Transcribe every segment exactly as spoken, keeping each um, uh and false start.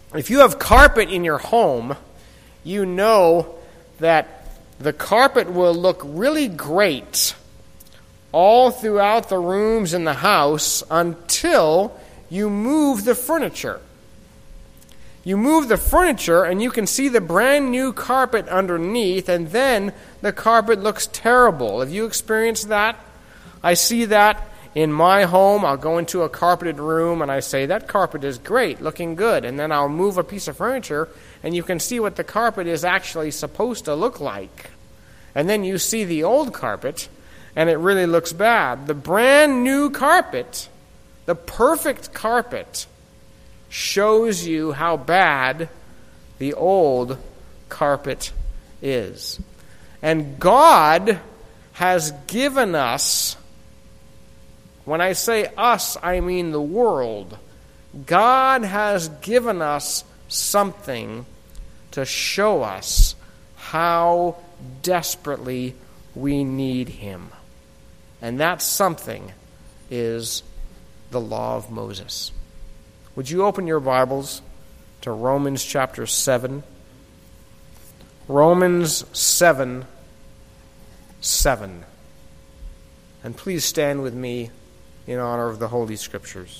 If you have carpet in your home, you know that the carpet will look really great all throughout the rooms in the house until you move the furniture. You move the furniture and you can see the brand new carpet underneath, and then the carpet looks terrible. Have you experienced that? I see that in my home. I'll go into a carpeted room and I say, that carpet is great, looking good. And then I'll move a piece of furniture and you can see what the carpet is actually supposed to look like. And then you see the old carpet and it really looks bad. The brand new carpet, the perfect carpet, shows you how bad the old carpet is. And God has given us, when I say us, I mean the world. God has given us something to show us how desperately we need Him. And that something is the law of Moses. Would you open your Bibles to Romans chapter seven? Romans seven, seven. And please stand with me in honor of the Holy Scriptures.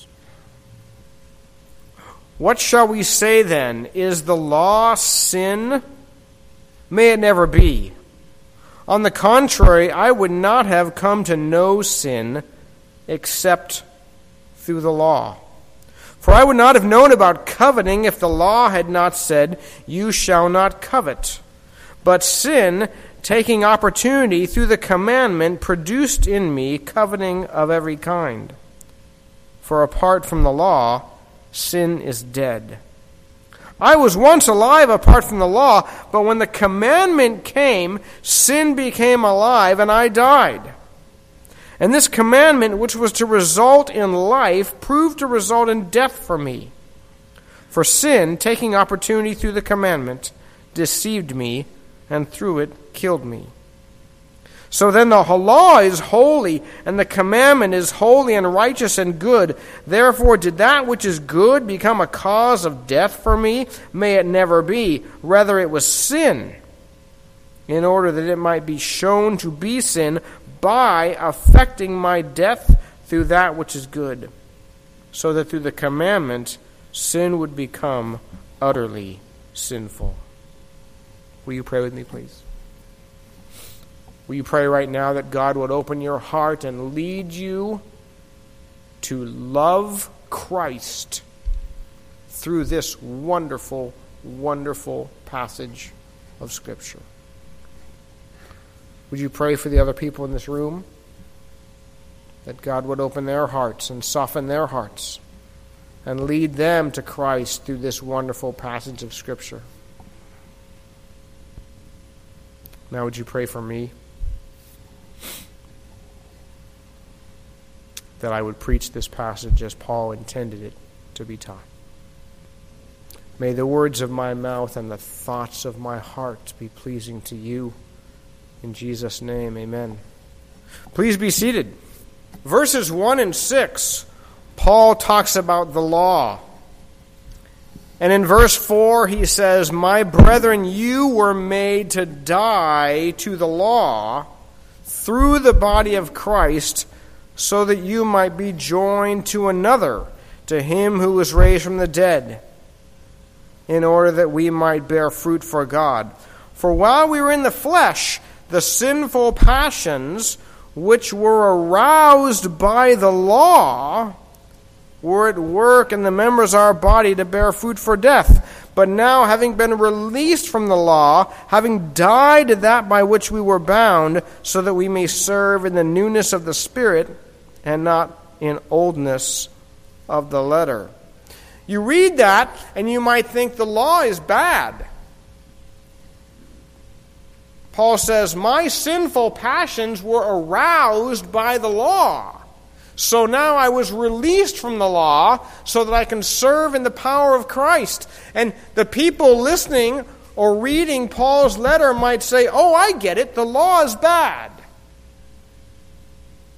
What shall we say then? Is the law sin? May it never be. On the contrary, I would not have come to know sin except through the law. For I would not have known about coveting if the law had not said, you shall not covet. But sin, taking opportunity through the commandment, produced in me coveting of every kind. For apart from the law, sin is dead. I was once alive apart from the law, but when the commandment came, sin became alive and I died. And this commandment, which was to result in life, proved to result in death for me. For sin, taking opportunity through the commandment, deceived me, and through it killed me. So then the law is holy, and the commandment is holy and righteous and good. Therefore did that which is good become a cause of death for me? May it never be. Rather it was sin, in order that it might be shown to be sin by affecting my death through that which is good, so that through the commandment sin would become utterly sinful. Will you pray with me, please? Will you pray right now that God would open your heart and lead you to love Christ through this wonderful, wonderful passage of Scripture? Would you pray for the other people in this room, that God would open their hearts and soften their hearts and lead them to Christ through this wonderful passage of Scripture? Now would you pray for me, that I would preach this passage as Paul intended it to be taught. May the words of my mouth and the thoughts of my heart be pleasing to you. In Jesus' name, amen. Please be seated. Verses one and six, Paul talks about the law. And in verse four, he says, my brethren, you were made to die to the law through the body of Christ, so that you might be joined to another, to him who was raised from the dead, in order that we might bear fruit for God. For while we were in the flesh, the sinful passions which were aroused by the law were at work in the members of our body to bear fruit for death. But now, having been released from the law, having died to that by which we were bound, so that we may serve in the newness of the Spirit and not in oldness of the letter. You read that and you might think the law is bad. Paul says, my sinful passions were aroused by the law. So now I was released from the law so that I can serve in the power of Christ. And the people listening or reading Paul's letter might say, oh, I get it, the law is bad.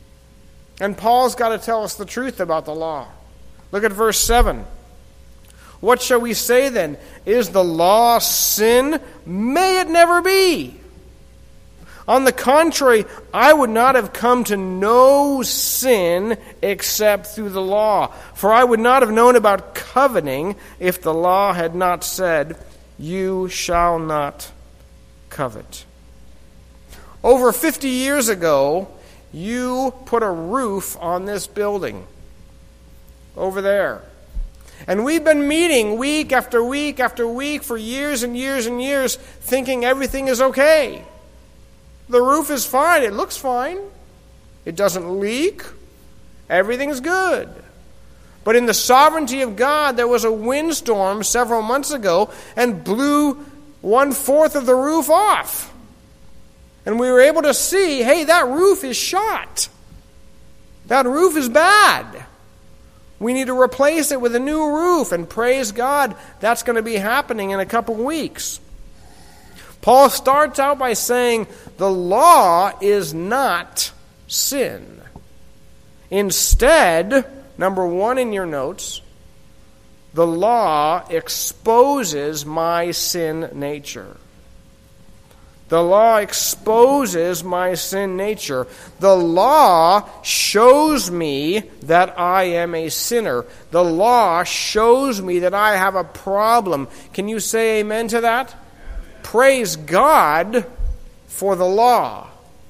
And Paul's got to tell us the truth about the law. Look at verse seven. What shall we say then? Is the law sin? May it never be. On the contrary, I would not have come to know sin except through the law. For I would not have known about coveting if the law had not said, you shall not covet. Over fifty years ago, you put a roof on this building over there. And we've been meeting week after week after week for years and years and years thinking everything is okay. The roof is fine. It looks fine. It doesn't leak. Everything's good. But in the sovereignty of God, there was a windstorm several months ago and blew one-fourth of the roof off. And we were able to see, hey, that roof is shot. That roof is bad. We need to replace it with a new roof, and praise God, that's going to be happening in a couple weeks. Paul starts out by saying the law is not sin. Instead, number one in your notes, the law exposes my sin nature. The law exposes my sin nature. The law shows me that I am a sinner. The law shows me that I have a problem. Can you say amen to that? Praise God for the law,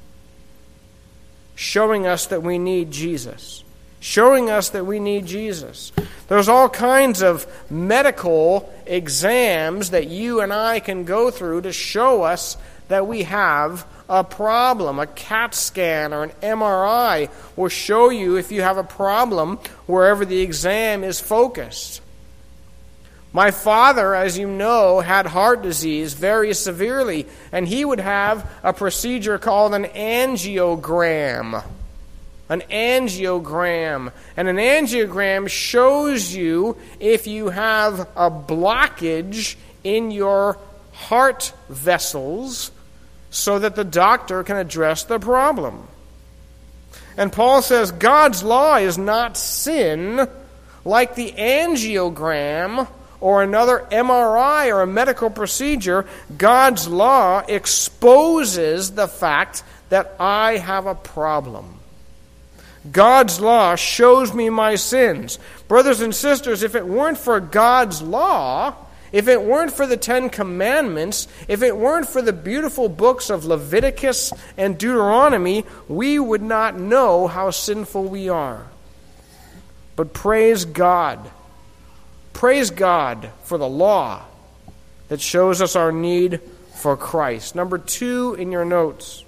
showing us that we need Jesus. Showing us that we need Jesus. There's all kinds of medical exams that you and I can go through to show us that we have a problem. A CAT scan or an M R I will show you if you have a problem wherever the exam is focused. My father, as you know, had heart disease very severely, and he would have a procedure called an angiogram. An angiogram. And an angiogram shows you if you have a blockage in your heart vessels so that the doctor can address the problem. And Paul says God's law is not sin like the angiogram or another M R I or a medical procedure. God's law exposes the fact that I have a problem. God's law shows me my sins. Brothers and sisters, if it weren't for God's law, if it weren't for the Ten Commandments, if it weren't for the beautiful books of Leviticus and Deuteronomy, we would not know how sinful we are. But praise God. Praise God for the law that shows us our need for Christ. Number two in your notes.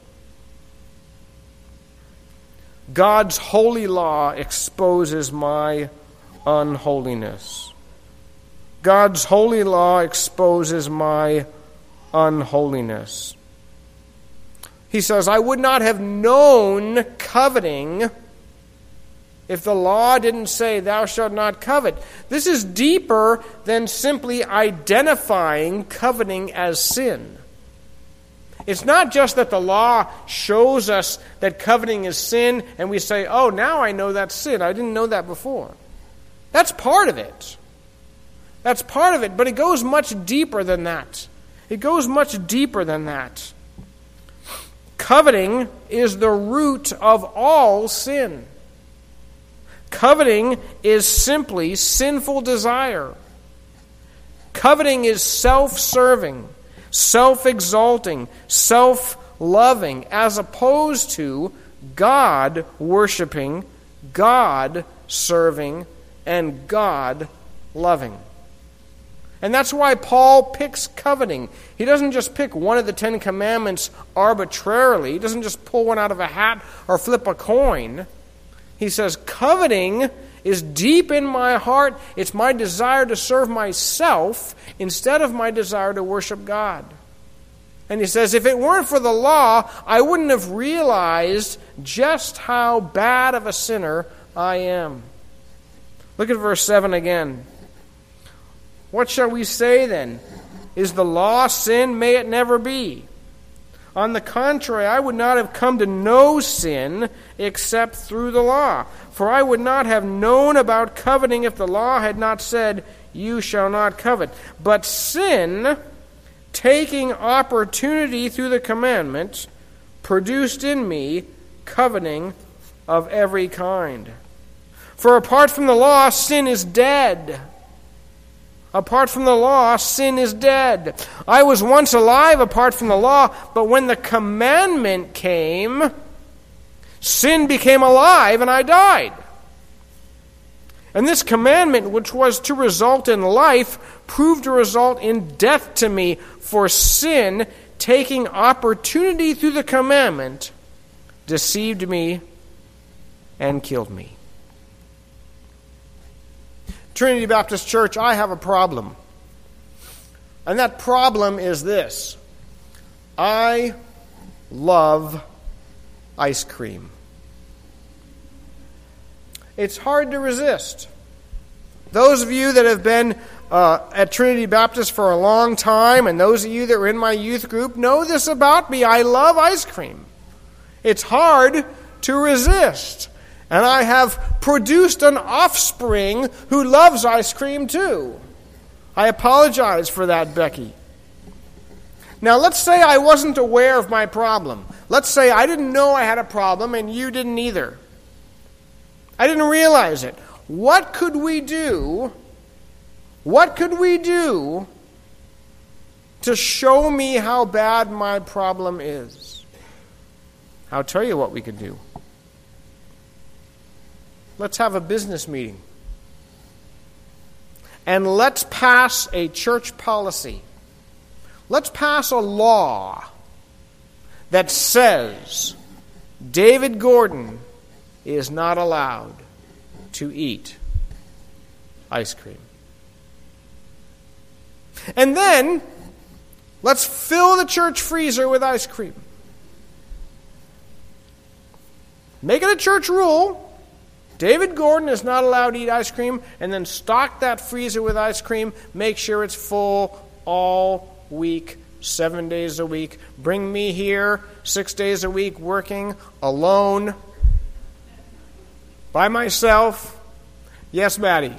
God's holy law exposes my unholiness. God's holy law exposes my unholiness. He says, I would not have known coveting if the law didn't say, thou shalt not covet. This is deeper than simply identifying coveting as sin. It's not just that the law shows us that coveting is sin and we say, oh, now I know that's sin. I didn't know that before. That's part of it. That's part of it, but it goes much deeper than that. It goes much deeper than that. Coveting is the root of all sin. Coveting is simply sinful desire. Coveting is self-serving, self-exalting, self-loving, as opposed to God-worshiping, God-serving, and God-loving. And that's why Paul picks coveting. He doesn't just pick one of the Ten Commandments arbitrarily. He doesn't just pull one out of a hat or flip a coin. He says, coveting is deep in my heart. It's my desire to serve myself instead of my desire to worship God. And he says, if it weren't for the law, I wouldn't have realized just how bad of a sinner I am. Look at verse seven again. What shall we say then? Is the law sin? May it never be. On the contrary, I would not have come to know sin except through the law. For I would not have known about coveting if the law had not said, you shall not covet. But sin, taking opportunity through the commandment, produced in me coveting of every kind. For apart from the law, sin is dead. Apart from the law, sin is dead. I was once alive apart from the law, but when the commandment came, sin became alive and I died. And this commandment, which was to result in life, proved to result in death to me. For sin, taking opportunity through the commandment, deceived me and killed me. Trinity Baptist Church, I have a problem. And that problem is this. I love ice cream. It's hard to resist. Those of you that have been uh, at Trinity Baptist for a long time, and those of you that were in my youth group, know this about me. I love ice cream. It's hard to resist. And I have produced an offspring who loves ice cream too. I apologize for that, Becky. Now, let's say I wasn't aware of my problem. Let's say I didn't know I had a problem and you didn't either. I didn't realize it. What could we do? What could we do to show me how bad my problem is? I'll tell you what we could do. Let's have a business meeting. And let's pass a church policy. Let's pass a law that says David Gordon is not allowed to eat ice cream. And then, let's fill the church freezer with ice cream. Make it a church rule. David Gordon is not allowed to eat ice cream, and then stock that freezer with ice cream. Make sure it's full all week, seven days a week. Bring me here six days a week working alone, by myself. Yes, Maddie.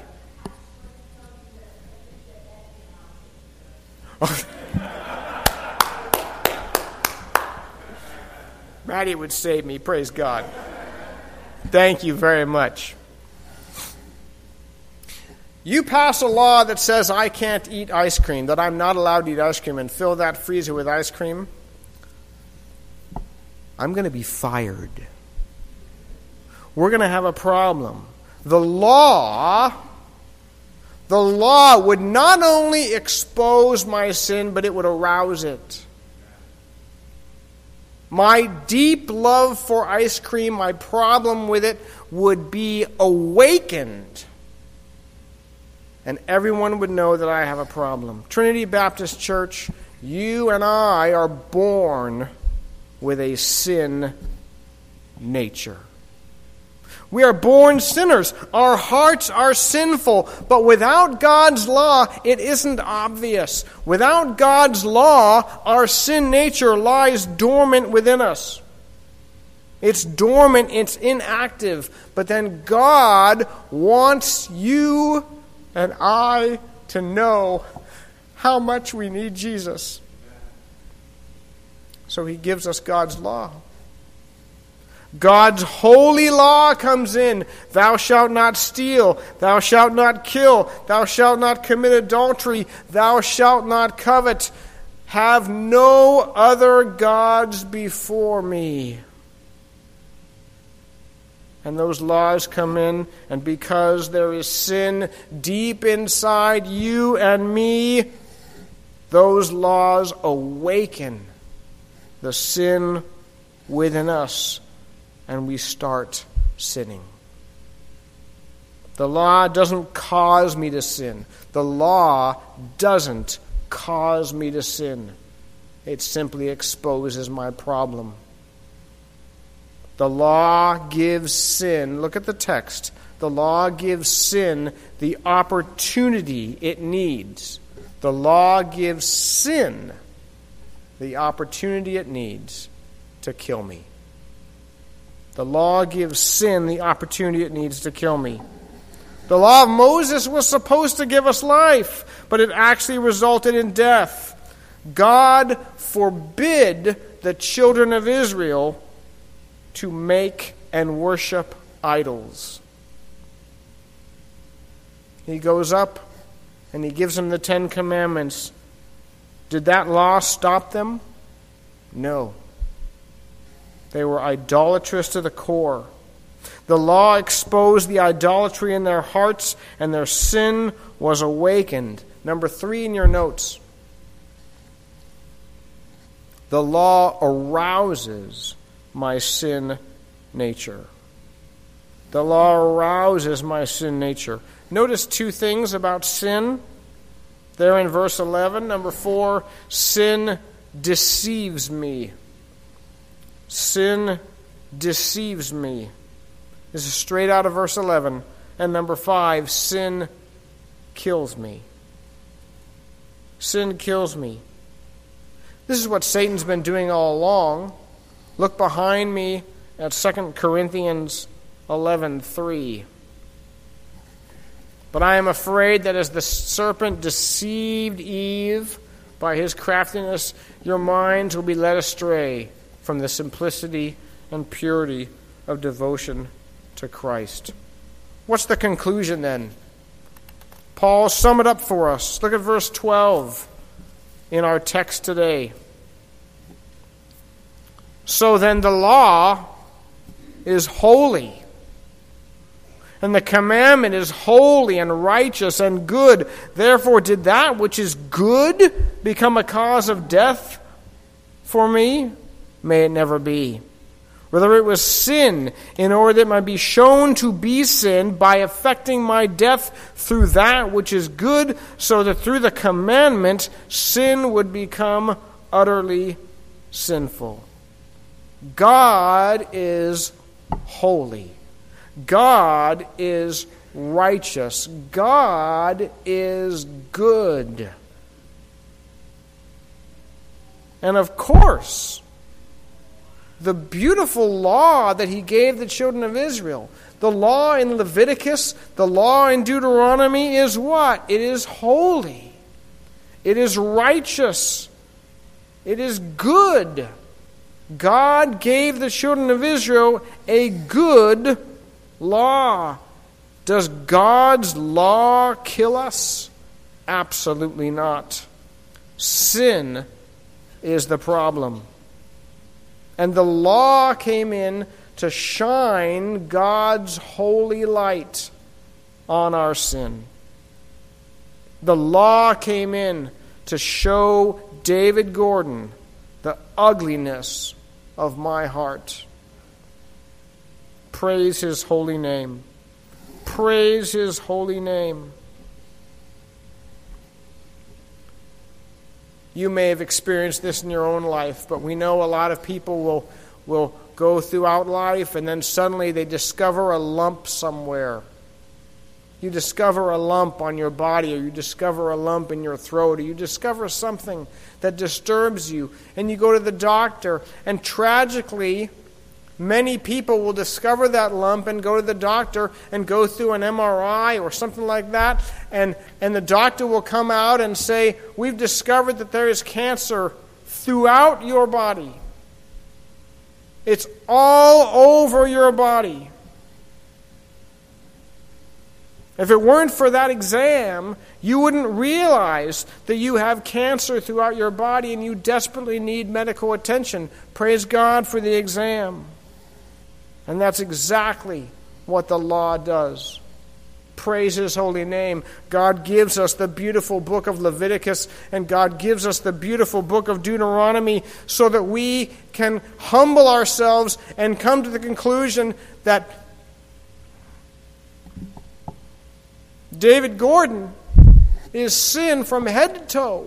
Maddie would save me, praise God. Thank you very much. You pass a law that says I can't eat ice cream, that I'm not allowed to eat ice cream, and fill that freezer with ice cream, I'm going to be fired. We're going to have a problem. The law, the law would not only expose my sin, but it would arouse it. My deep love for ice cream, my problem with it, would be awakened. And everyone would know that I have a problem. Trinity Baptist Church, you and I are born with a sin nature. We are born sinners. Our hearts are sinful. But without God's law, it isn't obvious. Without God's law, our sin nature lies dormant within us. It's dormant, it's inactive. But then God wants you and I to know how much we need Jesus. So he gives us God's law. God's holy law comes in. Thou shalt not steal. Thou shalt not kill. Thou shalt not commit adultery. Thou shalt not covet. Have no other gods before me. And those laws come in, and because there is sin deep inside you and me, those laws awaken the sin within us. And we start sinning. The law doesn't cause me to sin. The law doesn't cause me to sin. It simply exposes my problem. The law gives sin, look at the text, the law gives sin the opportunity it needs. The law gives sin the opportunity it needs to kill me. The law gives sin the opportunity it needs to kill me. The law of Moses was supposed to give us life, but it actually resulted in death. God forbid the children of Israel to make and worship idols. He goes up and he gives them the Ten Commandments. Did that law stop them? No. They were idolatrous to the core. The law exposed the idolatry in their hearts, and their sin was awakened. Number three in your notes. The law arouses my sin nature. The law arouses my sin nature. Notice two things about sin. There in verse eleven, number four, sin deceives me. Sin deceives me. This is straight out of verse eleven. And number five, sin kills me. Sin kills me. This is what Satan's been doing all along. Look behind me at Second Corinthians eleven three. But I am afraid that as the serpent deceived Eve by his craftiness, your minds will be led astray from the simplicity and purity of devotion to Christ. What's the conclusion then? Paul, sum it up for us. Look at verse twelve in our text today. So then the law is holy, and the commandment is holy and righteous and good. Therefore did that which is good become a cause of death for me? May it never be. Whether it was sin, in order that it might be shown to be sin by effecting my death through that which is good, so that through the commandment sin would become utterly sinful. God is holy. God is righteous. God is good. And of course, the beautiful law that he gave the children of Israel, the law in Leviticus, the law in Deuteronomy is what? It is holy. It is righteous. It is good. God gave the children of Israel a good law. Does God's law kill us? Absolutely not. Sin is the problem. And the law came in to shine God's holy light on our sin. The law came in to show David Gordon the ugliness of my heart. Praise his holy name. Praise his holy name. You may have experienced this in your own life, but we know a lot of people will, will go throughout life and then suddenly they discover a lump somewhere. You discover a lump on your body, or you discover a lump in your throat, or you discover something that disturbs you, and you go to the doctor, and tragically, many people will discover that lump and go to the doctor and go through an M R I or something like that, and, and the doctor will come out and say, we've discovered that there is cancer throughout your body. It's all over your body. If it weren't for that exam, you wouldn't realize that you have cancer throughout your body and you desperately need medical attention. Praise God for the exam. And that's exactly what the law does. Praise his holy name. God gives us the beautiful book of Leviticus, and God gives us the beautiful book of Deuteronomy so that we can humble ourselves and come to the conclusion that David Gordon is sin from head to toe.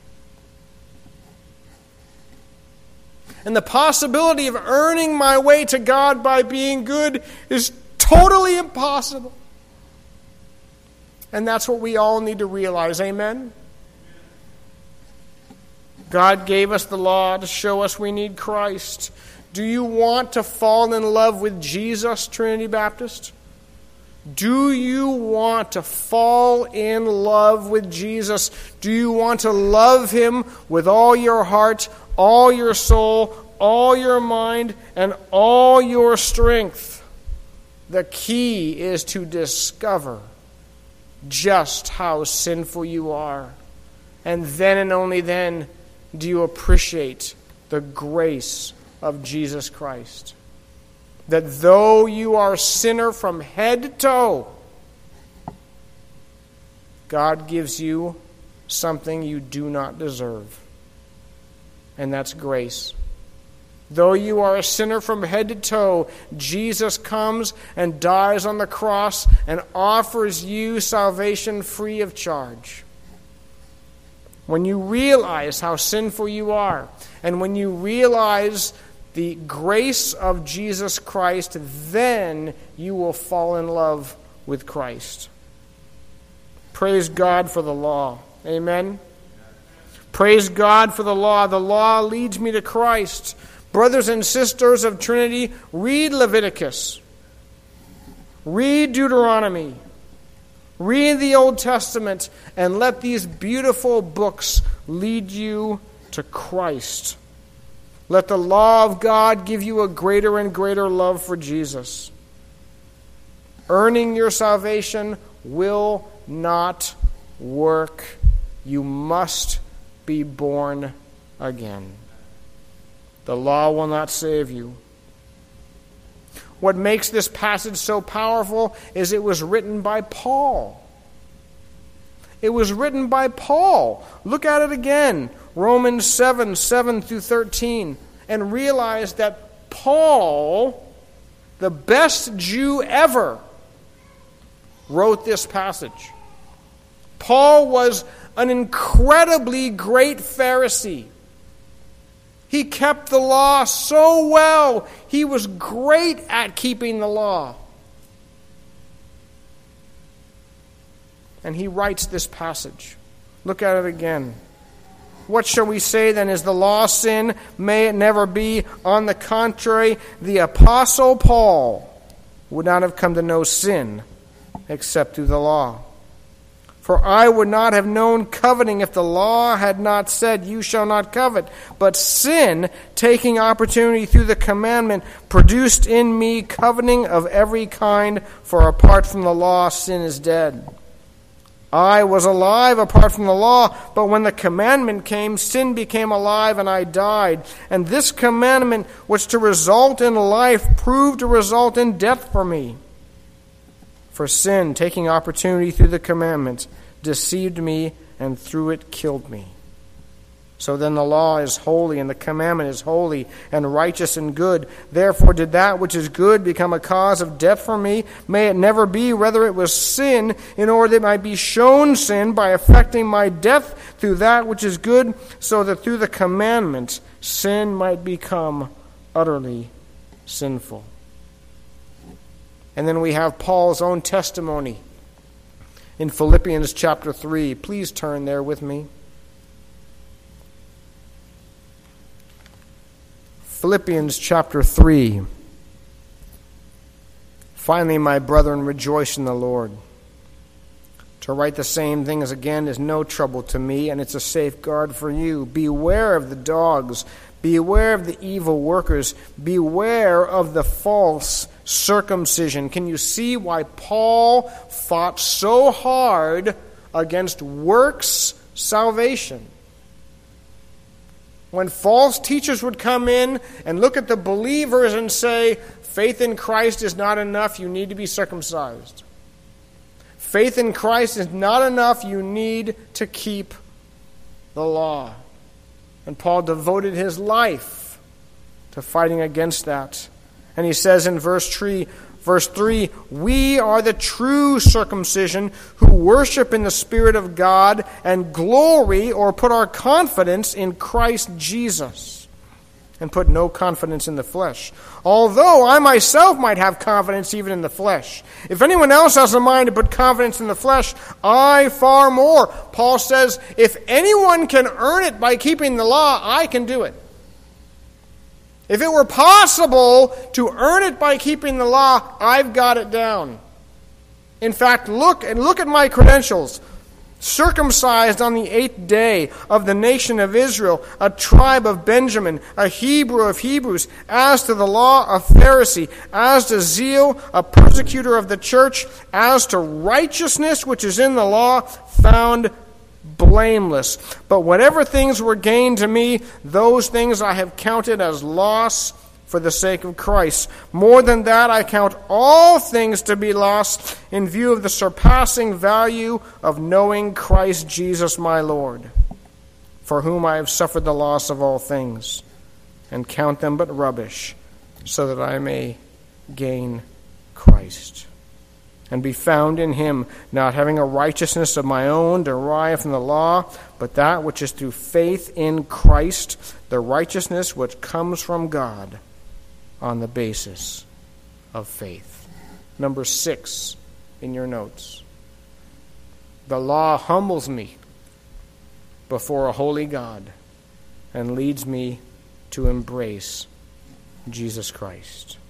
And the possibility of earning my way to God by being good is totally impossible. And that's what we all need to realize. Amen? God gave us the law to show us we need Christ. Do you want to fall in love with Jesus, Trinity Baptist? Do you want to fall in love with Jesus? Do you want to love him with all your heart, all your soul, all your mind, and all your strength? The key is to discover just how sinful you are. And then and only then do you appreciate the grace of Jesus Christ. That though you are a sinner from head to toe, God gives you something you do not deserve. And that's grace. Though you are a sinner from head to toe, Jesus comes and dies on the cross and offers you salvation free of charge. When you realize how sinful you are, and when you realize the grace of Jesus Christ, then you will fall in love with Christ. Praise God for the law. Amen. Praise God for the law. The law leads me to Christ. Brothers and sisters of Trinity, read Leviticus. Read Deuteronomy. Read the Old Testament, and let these beautiful books lead you to Christ. Let the law of God give you a greater and greater love for Jesus. Earning your salvation will not work. You must be born again. The law will not save you. What makes this passage so powerful is it was written by Paul. It was written by Paul. Look at it again. Romans seven, seven through thirteen. And realize that Paul, the best Jew ever, wrote this passage. Paul was an incredibly great Pharisee. He kept the law so well. He was great at keeping the law. And he writes this passage. Look at it again. What shall we say then? Is the law sin? May it never be. On the contrary, the Apostle Paul would not have come to know sin except through the law. For I would not have known coveting if the law had not said, you shall not covet. But sin, taking opportunity through the commandment, produced in me coveting of every kind, for apart from the law, sin is dead. I was alive apart from the law, but when the commandment came, sin became alive and I died. And this commandment, which to result in life, proved to result in death for me. For sin, taking opportunity through the commandment, deceived me and through it killed me. So then the law is holy, and the commandment is holy and righteous and good. Therefore did that which is good become a cause of death for me? May it never be. Rather it was sin, in order that it might be shown sin by effecting my death through that which is good, so that through the commandment sin might become utterly sinful. And then we have Paul's own testimony in Philippians chapter three. Please turn there with me. Philippians chapter three. Finally, my brethren, rejoice in the Lord. To write the same things again is no trouble to me, and it's a safeguard for you. Beware of the dogs. Beware of the evil workers. Beware of the false circumcision. Can you see why Paul fought so hard against works salvation? When false teachers would come in and look at the believers and say, faith in Christ is not enough, you need to be circumcised. Faith in Christ is not enough, you need to keep the law. And Paul devoted his life to fighting against that. And he says in verse three, Verse three, we are the true circumcision who worship in the Spirit of God and glory or put our confidence in Christ Jesus and put no confidence in the flesh. Although I myself might have confidence even in the flesh. If anyone else has a mind to put confidence in the flesh, I far more. Paul says, if anyone can earn it by keeping the law, I can do it. If it were possible to earn it by keeping the law, I've got it down. In fact, look and look at my credentials. Circumcised on the eighth day of the nation of Israel, a tribe of Benjamin, a Hebrew of Hebrews, as to the law, a Pharisee, as to zeal, a persecutor of the church, as to righteousness which is in the law, found blameless. But whatever things were gained to me, those things I have counted as loss for the sake of Christ. More than that, I count all things to be lost in view of the surpassing value of knowing Christ Jesus my Lord, for whom I have suffered the loss of all things, and count them but rubbish, so that I may gain Christ, and be found in him, not having a righteousness of my own derived from the law, but that which is through faith in Christ, the righteousness which comes from God, on the basis of faith. Number six in your notes. The law humbles me before a holy God and leads me to embrace Jesus Christ.